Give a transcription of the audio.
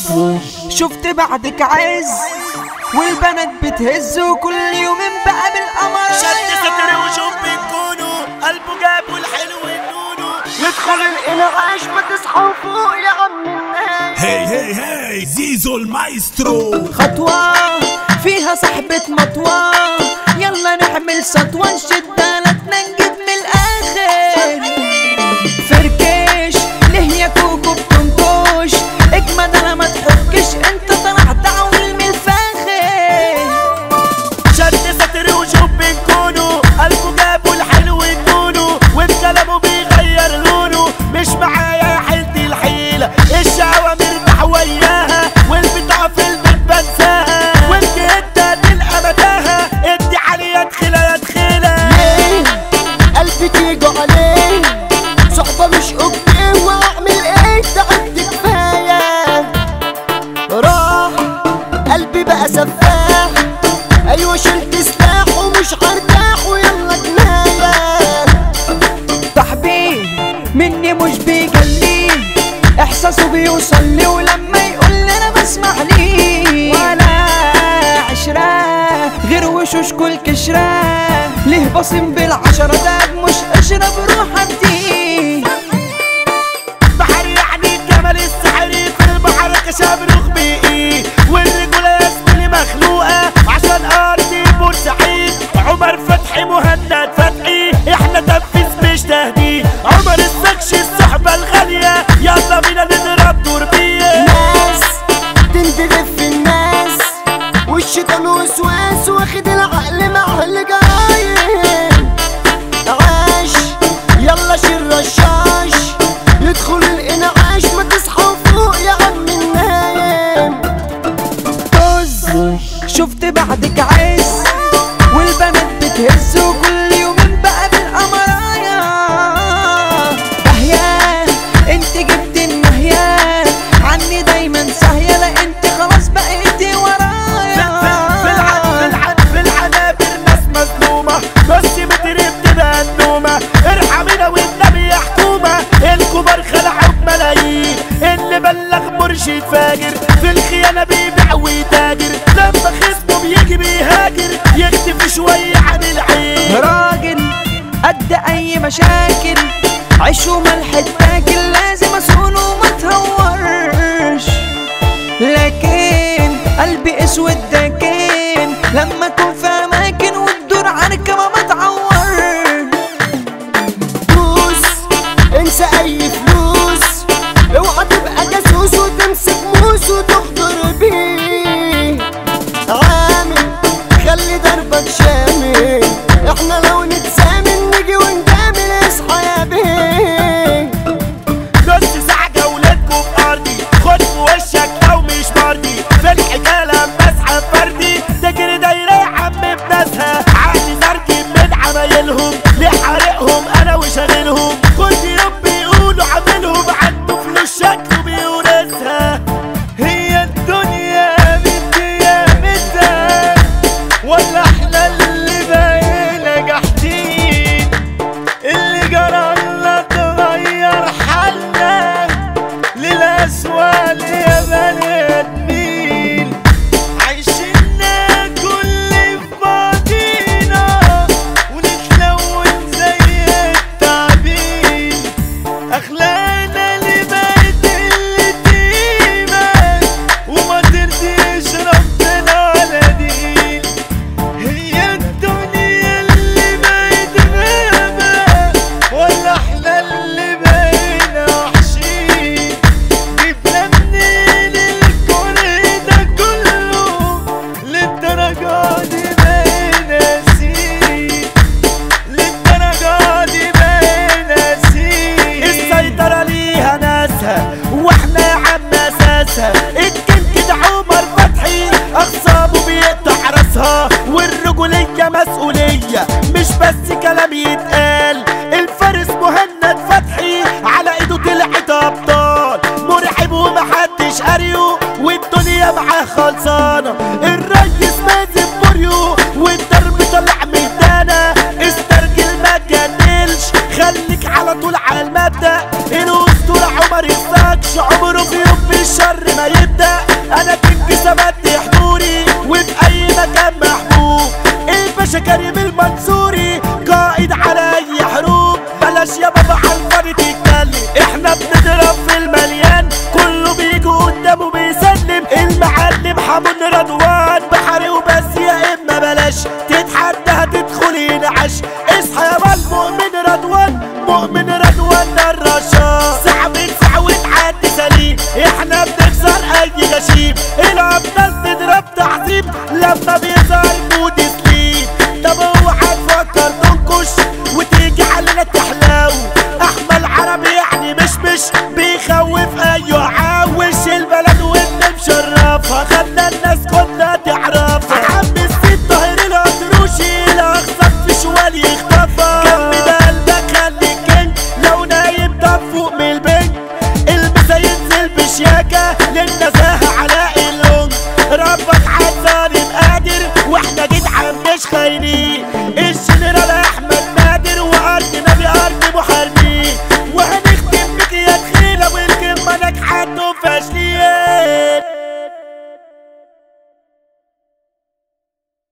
شفت بعدك عز والبنات بتهز وكل يومين بقى بالقمر شد ستر وشوف بنكونوا قلبه جاب والحلو النونو يدخل الانعاش ما تصحوا فوق يا عم الناس. هي زيزو المايسترو. خطوة فيها صحبة مطوة يلا نعمل سطوة نشد دالتنا نجيب من الآخر. فركش ليه يا كوكو بتنكش اجمد انا ما تحكش انت طلعت عول من الفاخر. شد ستر وشوف بنكونوا قلبه جاب والحلو النونو وبكلامه بيغير لونه مش معايا يا حيلتي الحيلة الشهوة مرتاح وياها والبتاع في البيت بنساها وانت انت تلقى متاهة ادي عليا ادخلها يا دخيلة. ليه قلبي تيجوا عليه صحبة مش اوكي واعمل ايه تعبت كفاية. راح قلبي بقى سفاح ايوه شلت سلاح ومش هرتاح ويلا جناية. صاحبي مني مش بيجلي احساسه بيوصل لي ولما يقول لي انا بسمع ليه ولا عشرة غير وشوش كل كشرة ليه بصم بالعشرة ده مش اشرب روح ابدي. بحر يعني الجمل السحري في البحر كشبروخ بيقي والرجولة يا زميلي مخلوقة عشان ارضي بورسعيد. عمر فتحي مهند فتحي احنا تنفيذ مش تهديد. عمر السكش الصحبة الغالية يلا بينا نضرب توربية. ناس تندغف في الناس والشيطان وسواس واخد العقل مع الجايين. عاش يلا شيل رشاش يدخل الانعاش ما تصحوا فوق يا عم النايم. طز شفت بعدك عز والبنات بتهز وكل يومين بقى بالقمرايا. دهيا انت جبت النهيا عني دايما ساهية لا انت خلاص بقيتي ورايا. في العنابر ناس مظلومة بس بتريد تبقى النومة ارحمينا والنبي يا حكومة. الكبار خلعوا بملايين اللي بلغ مرشد فاجر في الخيانة بيبيع ويتاجر لما خصمه بيجي بيهاجر يختفي شوية عن العين. راجل قد اي مشاكل عيش وملح التاكل لازم اسول وما تهورش لكن قلبي اسود داكن لما اكون في اماكن وتدور عنك ما بتعور. فلوس انسى اي فلوس اوعى تبقى جاسوس وتمسك موس وتخضر بيه. عامل خلي دربك شامل احنا لو نتسامل نيجي ونجامل اصحى يا بيه. نص ساعة جولتكم في ارضي خد في وشك لو مش مرضي في الحكاية لما اسحب فردي تجري دايرة يا عم بناسها عقلي زرجي من عمايلهم ليه حارقهم انا وشاغلهم كل يوم بيقولوا عاملهم عنده فلوس شكله بيورثها. هي الدنيا بدي متها ولا احنا اللي بقينا جاحدين اللي جرى لنا تغير حالنا للأسوأ يا بني ادمين. عايشيننا كل في بعضينا ونتلون زي التعبين اخلاقنا اللي بقت اللي قيمة وما ترضيش ربنا على دين. هي الدنيا اللي بقت غابة ولا احنا اللي بقينا وحشين. جبنا منين الكل ده كله للدرجة دي بقينا نسيت للدرجة دي بقينا نسيت. السيطرة ليها ناسها واحنا يا عم اساسها. الكل كده عمر فتحي اخصابه بيقطع راسها والرجولية مسؤولية مش بس كلام يتقال. الفارس مهند فتحي على ايده طلعت ابطال مرعب ومحدش قاريه والدنيا معاه خلصانة. الريس مازن بوريو والضرب طلع ميدانا استرجل ما تجنلش خليك على طول على المبدأ الاسطورة عمر يوسكش عمره في يوم بالشر ما يبدأ. انا كنت ثبت حضوري وفي اي مكان محبوب. الباشا كريم المنصوري قائد على اي حروب. بلاش يا بابا عالفاضي تتكلم، احنا بنضرب في المليان كله بيجي قدامه بيسلم. المعلم حمون رضوان بحري وبس يا اما بلاش تتحدى هتدخل ينعش. اصحى يا بابا المؤمن رضوان، مؤمن رضوان ده الرشاش. ساعة من ساعة وتعدي سليم، احنا بنكسر اي غشيم. الابطال تضرب تعظيم لما بيظهر مود سليم. طب اوعى تفكر تنكش وتيجي علينا تحلاو. احمد عربي يعني مش بيخوف ايوه عاوش. البلد وانت مشرفها خدنا الناس كلها تعرفها. عم السيد طاهر الأطروشي الاخصك في شوال يخطفها. جنب قلبك خليك كينج لو نايم طب فوق من البنج. المسا ينزل بشياكة للنزاهة علاء اللونج. ربك عالظالم قادر واحنا جدعان مش خاينين.